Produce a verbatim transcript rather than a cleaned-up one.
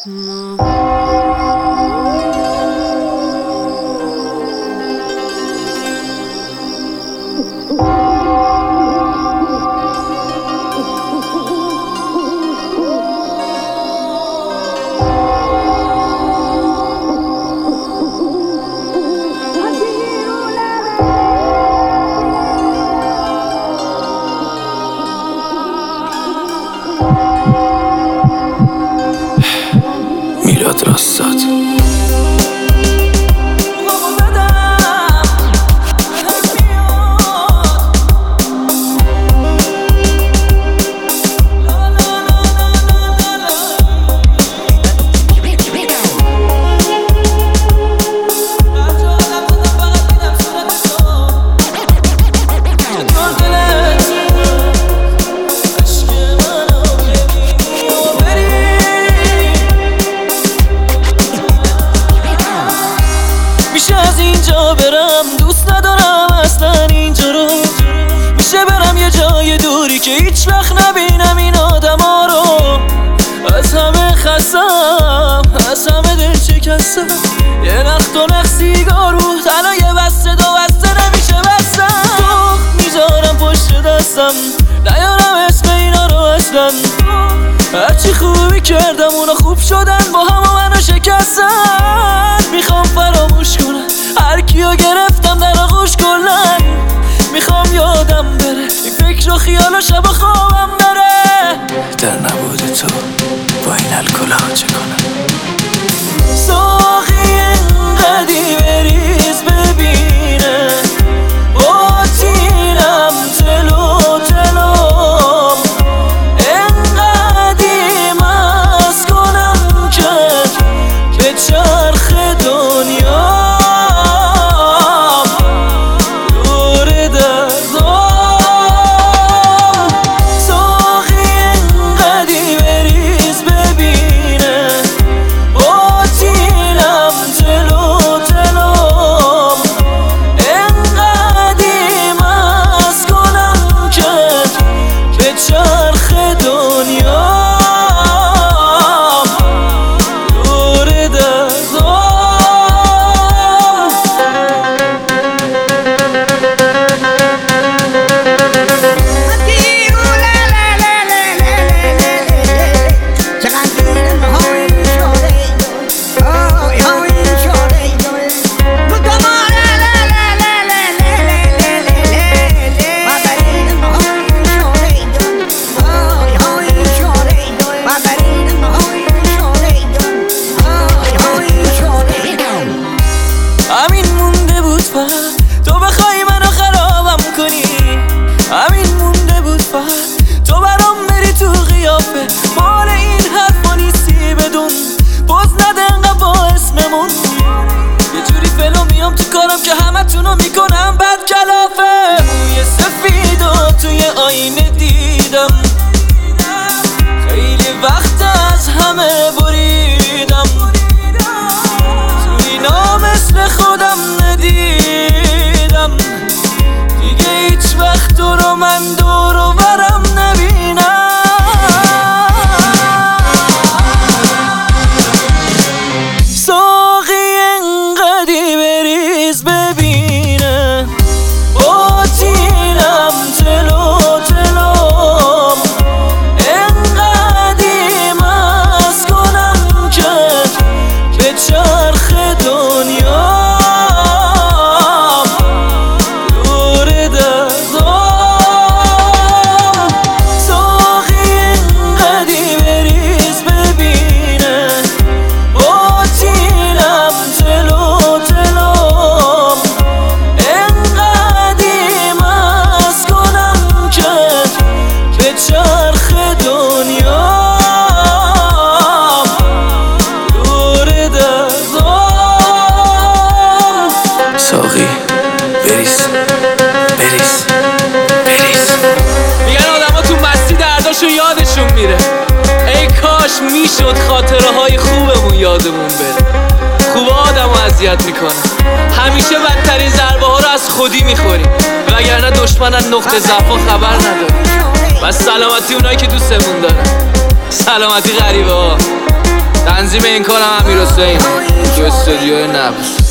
میلاد راستاد که هیچ وقت نبینم این آدم ها رو. از همه خستم، از همه دل شکستم. یه نخت و نخ سیگار رو تنها یه بسته دو بسته نمیشه بستم. سخت میذارم پشت دستم نیارم اسم اینا رو اصلا. هرچی خوبی کردم اونا خوب شدن با هم و منو شکستن. میخوام فراموش کنم هر کیو گرفتم در آغوش کلن. میخوام یادم بره این فکر و خیال و شب و خوابم بره. در نبود تو با این الکل‌ها چه کنم؟ ساقی اینقدی بریز ببینه آتینم تلو تلو. اینقدی مست کنم که به چرخ دنیا تو بخوای منو خرابم کنی. همین مونده بود فقط تو برام بری تو قیافه. مال این حرفا نیستی بدون باز نده انقدر با اسممون. یه جوری فلو میام تو کارم که همه تونو میکنم بد کلافه. موی سفید و توی آینه دیدم خیلی وقت از همه بریدم. تو اینا مثل خودم ندیدم دیگه هیچ وقت تو رو من دور و برم نبینم. ساقی انقدی بریز ببینه آتینم تلو تلو. انقدی مست کنم که به چرخ دنیا یادشون میره. ای کاش میشد خاطره های خوبمون یادمون بره. خوب آدم رو اذیت میکنه. همیشه بدترین ضربه ها رو از خودی میخوریم وگرنه دشمنن نقطه ضعف خبر نداره. بس سلامتی اونایی که دوستمون دارن. سلامتی غریبه ها. تنظیم این کارم امیر حسین تو استودیو نبض.